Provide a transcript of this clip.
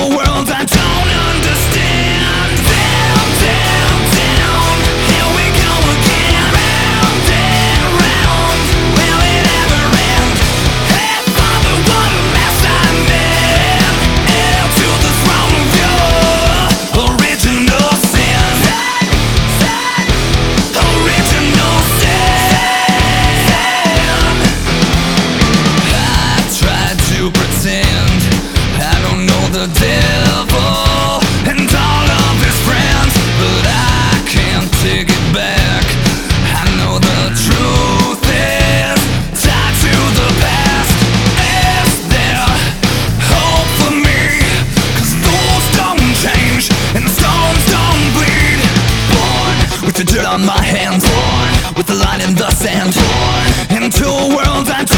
a world I don't understand. Down, down, down, here we go again. Round and round, will it ever end? Hey Father, what a mess I'm in. Heir to the throne of your original sin. Original sin. I tried to pretend I don't know the devil and all of his friends, but I can't take it back. I know the truth is tied to the past. Is there hope for me? 'Cause those don't change and the stones don't bleed. Born with the dirt on my hands, born with the line in the sand, born into a world I